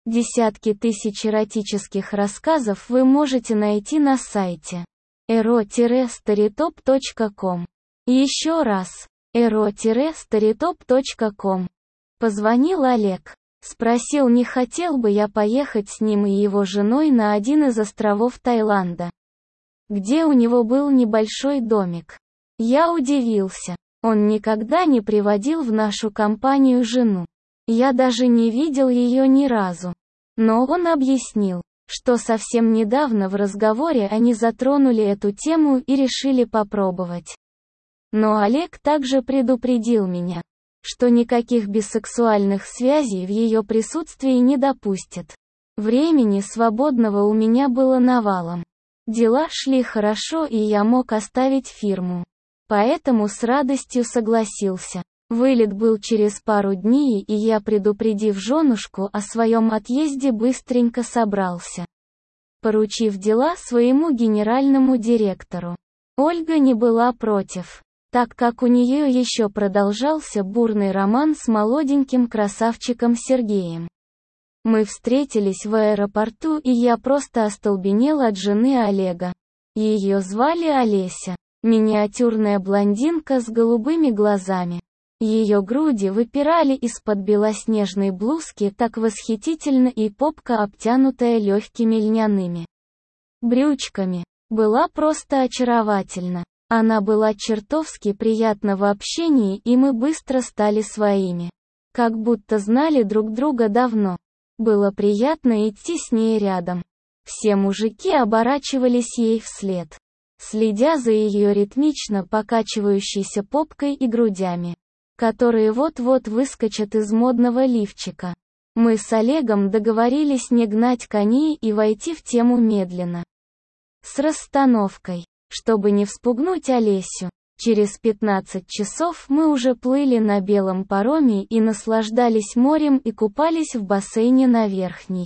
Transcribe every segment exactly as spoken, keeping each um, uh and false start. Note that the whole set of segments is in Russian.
Десятки тысяч эротических рассказов вы можете найти на сайте эро старитоп точка ком. Еще раз, эро старитоп точка ком. Позвонил Олег. Спросил, не хотел бы я поехать с ним и его женой на один из островов Таиланда, где у него был небольшой домик. Я удивился. Он никогда не приводил в нашу компанию жену. Я даже не видел ее ни разу. Но он объяснил, что совсем недавно в разговоре они затронули эту тему и решили попробовать. Но Олег также предупредил меня, что никаких бисексуальных связей в ее присутствии не допустит. Времени свободного у меня было навалом. Дела шли хорошо, и я мог оставить фирму. Поэтому с радостью согласился. Вылет был через пару дней, и я, предупредив женушку о своем отъезде, быстренько собрался, поручив дела своему генеральному директору. Ольга не была против, так как у нее еще продолжался бурный роман с молоденьким красавчиком Сергеем. Мы встретились в аэропорту, и я просто остолбенел от жены Олега. Ее звали Олеся, миниатюрная блондинка с голубыми глазами. Ее груди выпирали из-под белоснежной блузки так восхитительно, и попка, обтянутая легкими льняными брючками, была просто очаровательна. Она была чертовски приятна в общении, и мы быстро стали своими. Как будто знали друг друга давно. Было приятно идти с ней рядом. Все мужики оборачивались ей вслед, следя за ее ритмично покачивающейся попкой и грудями, которые вот-вот выскочат из модного лифчика. Мы с Олегом договорились не гнать коней и войти в тему медленно, с расстановкой, чтобы не вспугнуть Олесю. Через пятнадцать часов мы уже плыли на белом пароме и наслаждались морем и купались в бассейне на верхней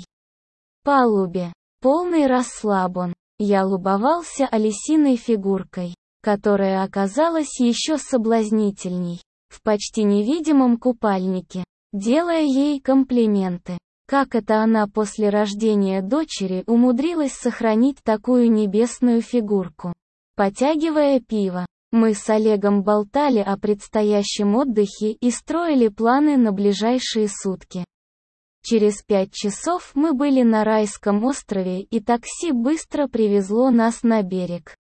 палубе. Полный расслабон. Я любовался Олесиной фигуркой, которая оказалась еще соблазнительней, в почти невидимом купальнике, делая ей комплименты. Как это она после рождения дочери умудрилась сохранить такую небесную фигурку? Потягивая пиво, мы с Олегом болтали о предстоящем отдыхе и строили планы на ближайшие сутки. Через пять часов мы были на райском острове, и такси быстро привезло нас на берег,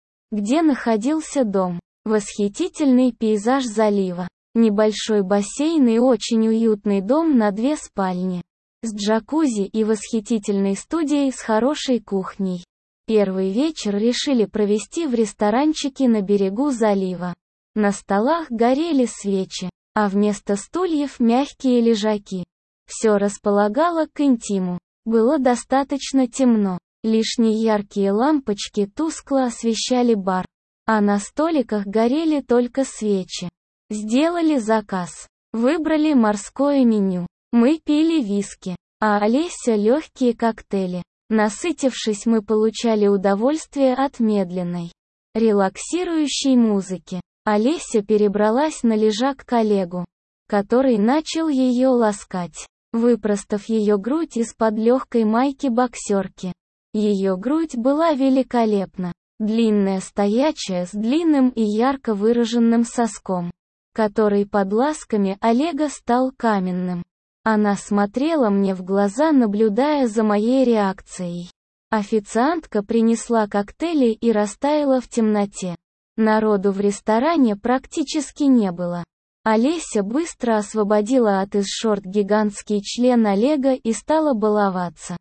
где находился дом. Восхитительный пейзаж залива, небольшой бассейн и очень уютный дом на две спальни, с джакузи и восхитительной студией с хорошей кухней. Первый вечер решили провести в ресторанчике на берегу залива. На столах горели свечи, а вместо стульев мягкие лежаки. Все располагало к интиму. Было достаточно темно, лишь неяркие лампочки тускло освещали бар, а на столиках горели только свечи. Сделали заказ, выбрали морское меню. Мы пили виски, а Олеся легкие коктейли. Насытившись, мы получали удовольствие от медленной, релаксирующей музыки. Олеся перебралась на лежак к Олегу, который начал ее ласкать, выпростав ее грудь из-под легкой майки-боксерки. Ее грудь была великолепна, длинная, стоячая, с длинным и ярко выраженным соском, который под ласками Олега стал каменным. Она смотрела мне в глаза, наблюдая за моей реакцией. Официантка принесла коктейли и растаяла в темноте. Народу в ресторане практически не было. Олеся быстро освободила от из шорт гигантский член Олега и стала баловаться,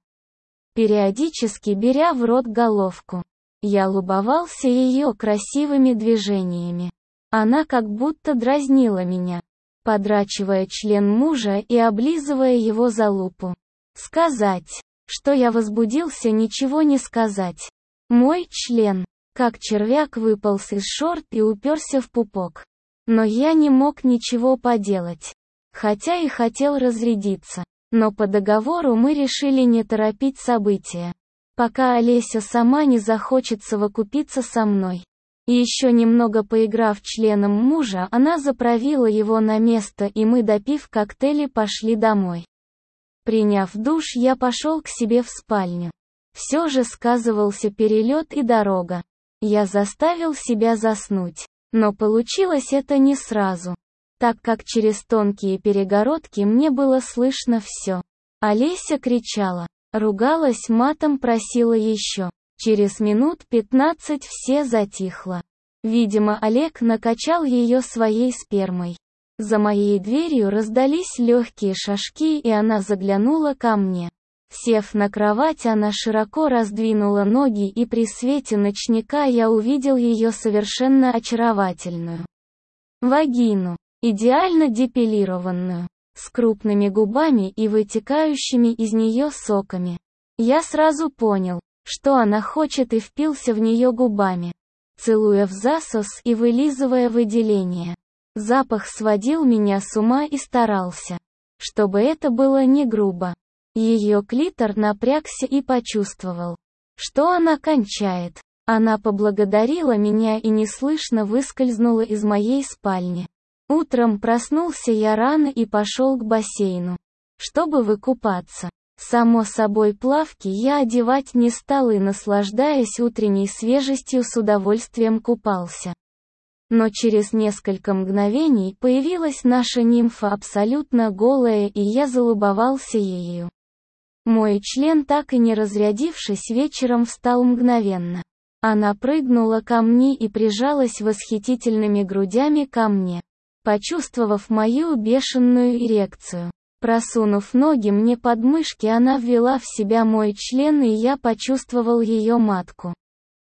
периодически беря в рот головку. Я любовался ее красивыми движениями. Она как будто дразнила меня, подрачивая член мужа и облизывая его за лупу. Сказать, что я возбудился, ничего не сказать. Мой член, как червяк, выполз из шорт и уперся в пупок. Но я не мог ничего поделать. Хотя и хотел разрядиться. Но по договору мы решили не торопить события, пока Олеся сама не захочет совокупиться со мной. И еще немного поиграв членом мужа, она заправила его на место, и мы, допив коктейли, пошли домой. Приняв душ, я пошел к себе в спальню. Все же сказывался перелет и дорога. Я заставил себя заснуть. Но получилось это не сразу, так как через тонкие перегородки мне было слышно все. Олеся кричала, ругалась матом, просила еще. Через минут пятнадцать все затихло. Видимо, Олег накачал ее своей спермой. За моей дверью раздались легкие шажки, и она заглянула ко мне. Сев на кровать, она широко раздвинула ноги, и при свете ночника я увидел ее совершенно очаровательную вагину, идеально депилированную, с крупными губами и вытекающими из нее соками. Я сразу понял, что она хочет, и впился в нее губами, целуя в засос и вылизывая выделения. Запах сводил меня с ума, и старался, чтобы это было не грубо. Ее клитор напрягся и почувствовал, что она кончает. Она поблагодарила меня и неслышно выскользнула из моей спальни. Утром проснулся я рано и пошел к бассейну, чтобы выкупаться. Само собой, плавки я одевать не стал и, наслаждаясь утренней свежестью, с удовольствием купался. Но через несколько мгновений появилась наша нимфа абсолютно голая, и я залюбовался ею. Мой член, так и не разрядившись, вечером встал мгновенно. Она прыгнула ко мне и прижалась восхитительными грудями ко мне, почувствовав мою бешеную эрекцию. Просунув ноги мне под мышки, она ввела в себя мой член, и я почувствовал ее матку.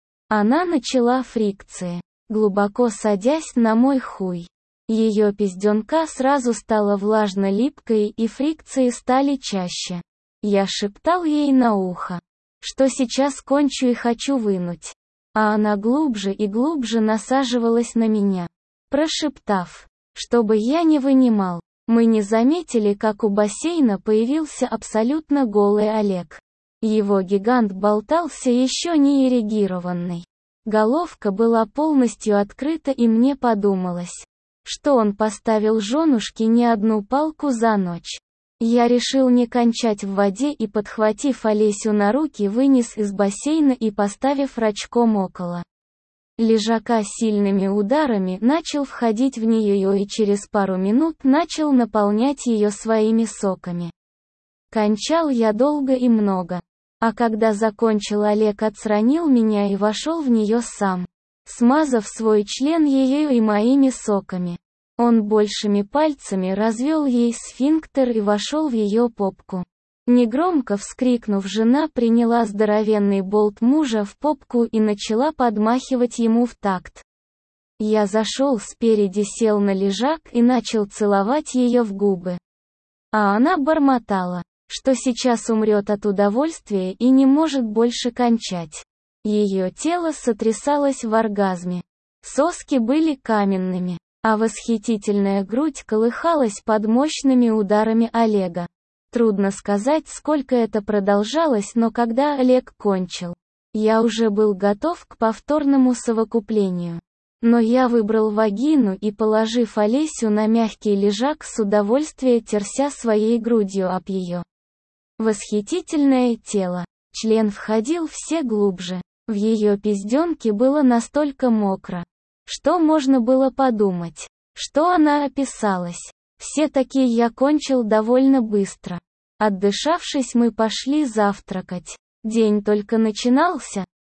Она начала фрикции, глубоко садясь на мой хуй. Ее пизденка сразу стала влажно-липкой, и фрикции стали чаще. Я шептал ей на ухо, что сейчас кончу и хочу вынуть. А она глубже и глубже насаживалась на меня, прошептав, чтобы я не вынимал. Мы не заметили, как у бассейна появился абсолютно голый Олег. Его гигант болтался еще не эрегированный. Головка была полностью открыта, и мне подумалось, что он поставил женушке не одну палку за ночь. Я решил не кончать в воде и, подхватив Олесю на руки, вынес из бассейна и, поставив рачком около лежака, сильными ударами начал входить в нее и через пару минут начал наполнять ее своими соками. Кончал я долго и много. А когда закончил, Олег отстранил меня и вошел в нее сам, смазав свой член ею и моими соками. Он большими пальцами развел ей сфинктер и вошел в ее попку. Негромко вскрикнув, жена приняла здоровенный болт мужа в попку и начала подмахивать ему в такт. Я зашел спереди, сел на лежак и начал целовать ее в губы. А она бормотала, что сейчас умрет от удовольствия и не может больше кончать. Ее тело сотрясалось в оргазме. Соски были каменными, а восхитительная грудь колыхалась под мощными ударами Олега. Трудно сказать, сколько это продолжалось, но когда Олег кончил, я уже был готов к повторному совокуплению. Но я выбрал вагину и, положив Олесю на мягкий лежак, с удовольствием терся своей грудью об ее восхитительное тело. Член входил все глубже. В ее пизденке было настолько мокро, что можно было подумать, что она описалась. Все-таки я кончил довольно быстро. Отдышавшись, мы пошли завтракать. День только начинался,